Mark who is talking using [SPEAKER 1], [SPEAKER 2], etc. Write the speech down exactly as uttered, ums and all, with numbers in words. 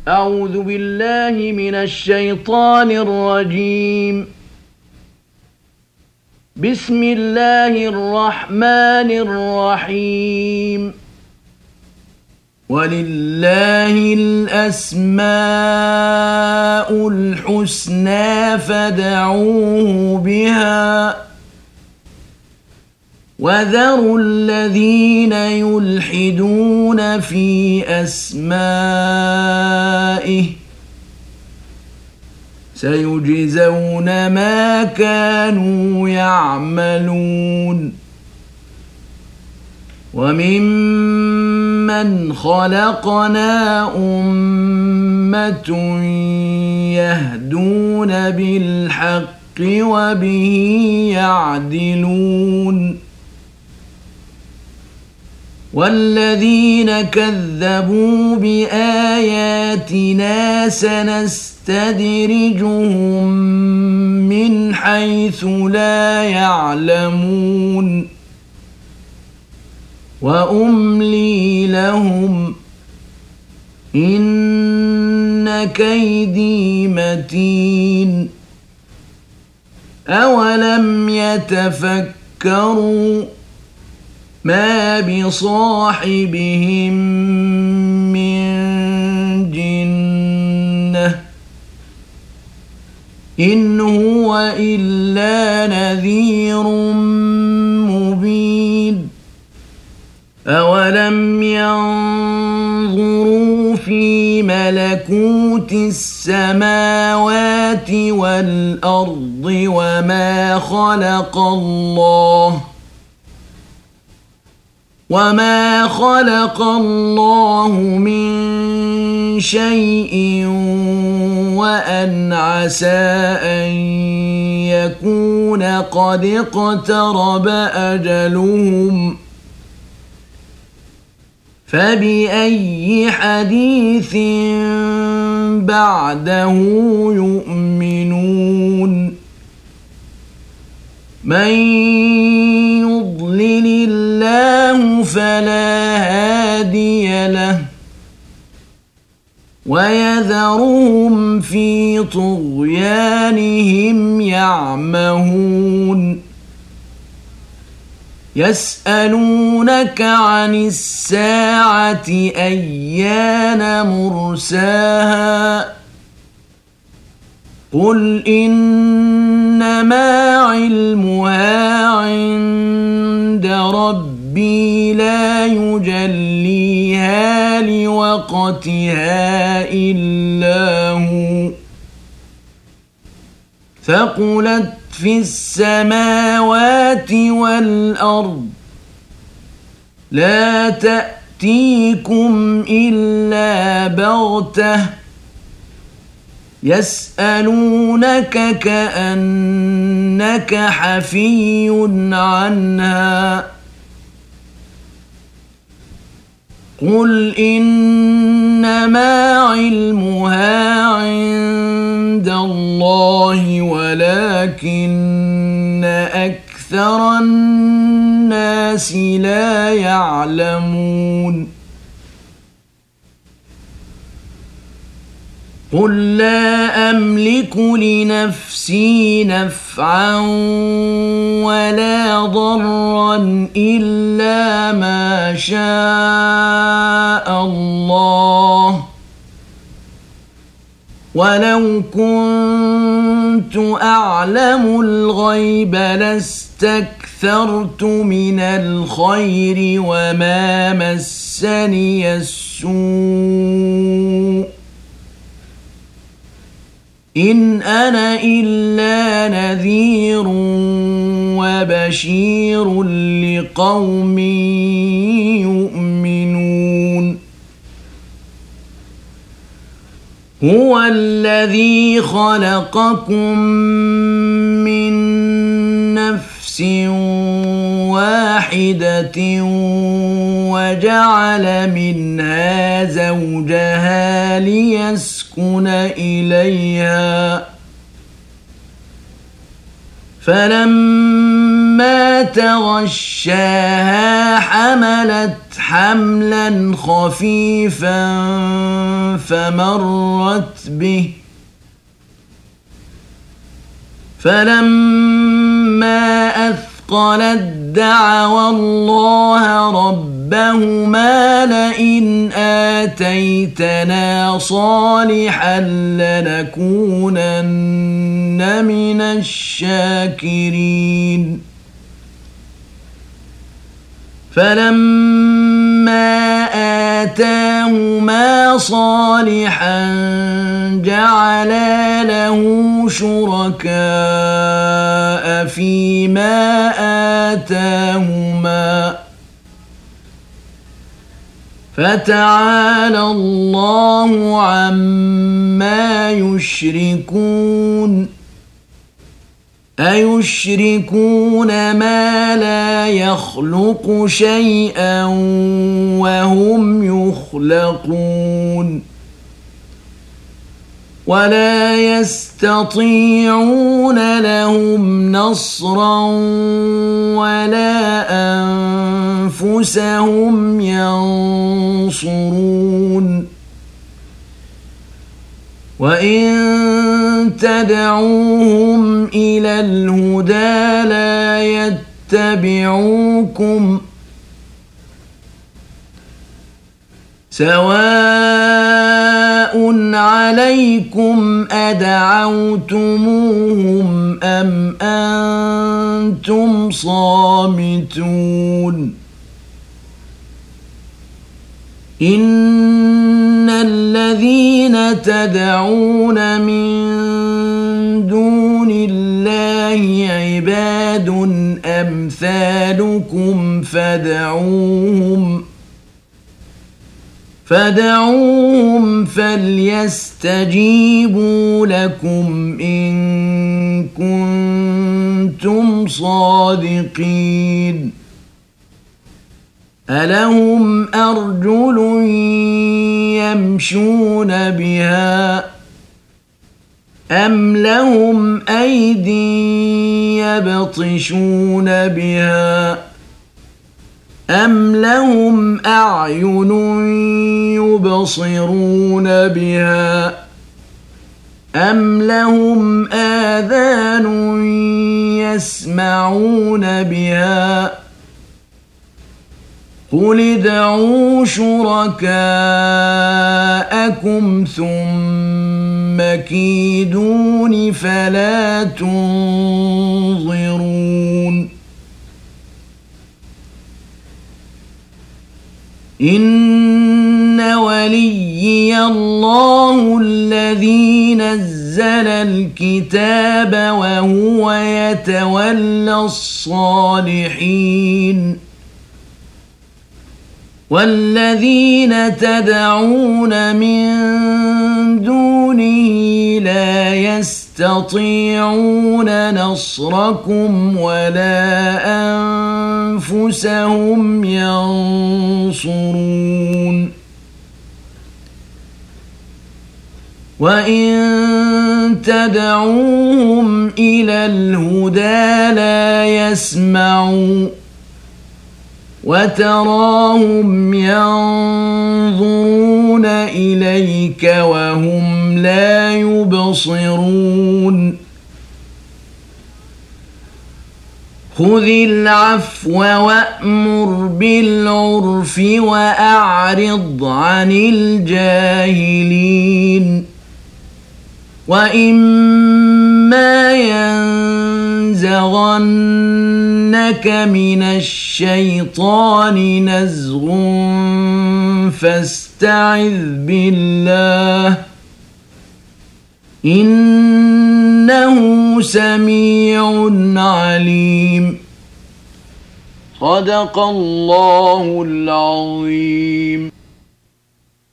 [SPEAKER 1] أعوذ بالله من الشيطان الرجيم. بسم الله الرحمن الرحيم. ولله الأسماء الحسنى فادعوه بها وذروا الذين يلحدون في أسمائه سيجزون ما كانوا يعملون. وممن خلقنا أمة يهدون بالحق وبه يعدلون. والذين كذبوا بآياتنا سنستدرجهم من حيث لا يعلمون وأملي لهم إن كيدي متين. أولم يتفكروا ما بصاحبهم من جنة إن هو إلا نذير مبين. أولم ينظروا في ملكوت السماوات والأرض وما خلق الله وما خلق الله من شيء وأن عسى أن يكون قد اقترب أجلهم فبأي حديث بعده يؤمنون. من يضلل الله فلا هادي له ويذرهم في طغيانهم يعمهون. يسألونك عن الساعة أيان مرساها قل إنما علمها عند ربي لا يجليها لوقتها إلا هو ثقلت في السماوات والأرض لا تأتيكم إلا بغتة يسألونك كأنك حفي عنها قل إنما علمها عند الله ولكن أكثر الناس لا يعلمون. قل لا أملك لنفسي نفعا ولا ضرا إلا ما شاء الله ولو كنت أعلم الغيب لاستكثرت من الخير وما مسني السوء إن أنا إلا نذير وبشير لقوم يؤمنون. هو الذي خلقكم من نفس واحدة وجعل منها زوجها ليسكن إليها فلما تغشاها حملت حملا خفيفا فمرت به فلما أثقلت دعوا الله ربهما لئن آتيتنا صالحا لنكونن من الشاكرين فلما آتاهما صالحا جعلا له شركاء فيما آتاهما فتعالى الله عما يشركون أيشركون ما لا يخلق شيئا وهم يخلقون ولا يستطيعون لهم نصرا ولا أنفسهم ينصرون وإن تدعوهم إلى الهدى لا يتبعوكم سواء عليكم أدعوتموهم أم أنتم صامتون إن الذين تدعون من دون الله عباد أمثالكم فدعوهم فدعوهم فليستجيبوا لكم إن كنتم صادقين ألهم أرجل يمشون بها أم لهم أيد يبطشون بها أم لهم أعين يبصرون بها أم لهم آذان يسمعون بها قل ادعوا شركاءكم ثم كيدون فلا تنظرون إن وليي الله الذي نزل الكتاب وهو يتولى الصالحين والذين تدعون من دونه لا يستطيعون نصركم ولا أنفسهم ينصرون وإن تدعوهم إلى الهدى لا يسمعوا وتراهم ينظرون إليك وهم لا يبصرون خذ العفو وأمر بالعرف وأعرض عن الجاهلين وإما ينزغنك من الشيطان نزغ فاستعذ بالله إنه سميع عليم صدق الله العظيم.